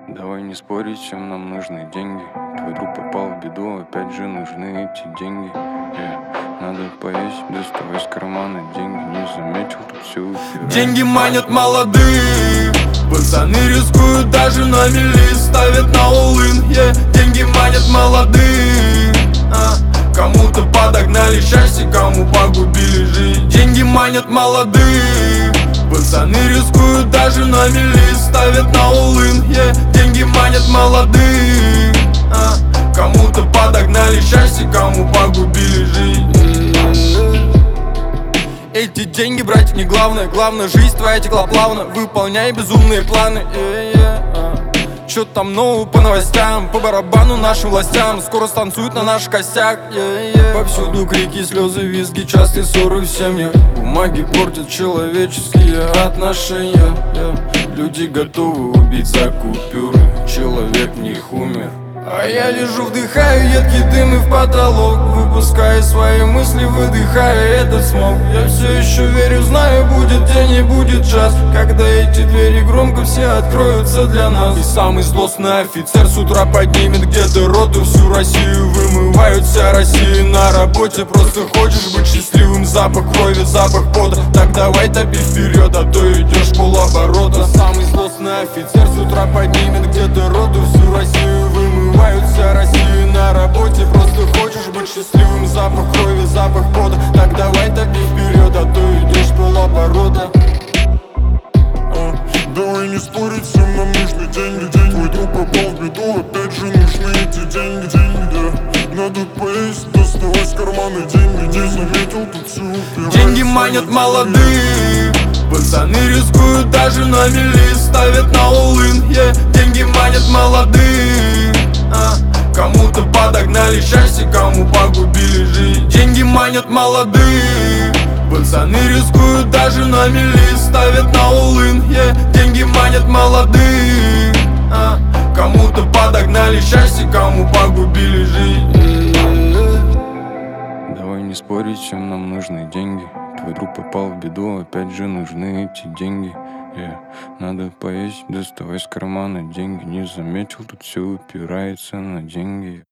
Давай не спорить, всем нам нужны деньги. Твой друг попал в беду, опять же нужны эти деньги. Надо поесть, доставай из кармана деньги. Не заметил тут всю эфир. Деньги манят молодых, пацаны рискуют даже на мели, ставят на all-in, Деньги манят молодых, кому-то подогнали счастье, кому погубили жизнь. Деньги манят молодых, пацаны рискуют даже на мели, ставят на all-in, Деньги манят молодых, кому-то подогнали счастье, кому погубили жизнь. Эти деньги, братик, не главное. Главное, жизнь твоя текла плавно. Выполняй безумные планы. Чё там нового по новостям? По барабану нашим властям. Скоро станцуют на наш костяк. Повсюду крики, слезы, визги, частые ссоры в семьях. Бумаги портят человеческие отношения. Люди готовы убить за купюры. Человек в них умер. А я лежу, вдыхаю едкий дым и в потолок, выпуская свои мысли, выдыхая этот смог. Я все еще верю, знаю, будет день и будет час, когда эти двери громко все откроются для нас. И самый злостный офицер с утра поднимет где-то роту. Всю Россию вымывают, вся Россия на работе. Просто хочешь быть счастливым, запах крови, запах пота. Так давай топи вперед, а то идешь полоборота. Самый злостный офицер с утра поднимет где-то роту. Всю Россию вымывают, вся Россия на работе. Просто хочешь быть счастливым, запах крови, запах пота. Так давай топи вперед, а то идешь полоборота. Давай не спорить, всем нам нужны деньги. Твой друг попал в беду, опять же нужны эти деньги. Надо поесть, доставай из кармана деньги. Не заметил тут всю пиратство. Деньги манят молодых, пацаны рискуют даже на мели, ставят на all-in, Деньги манят молодых, кому-то подогнали счастье, кому погубили жизнь. Деньги манят молодых, пацаны рискуют даже на мели, ставят на all-in, Деньги манят молодых, кому-то подогнали счастье, кому погубили жизнь. Давай не спорить, всем нам нужны деньги. Твой друг попал в беду, опять же нужны эти деньги. Надо поесть, доставай из кармана деньги. Не заметил, тут все упирается на деньги.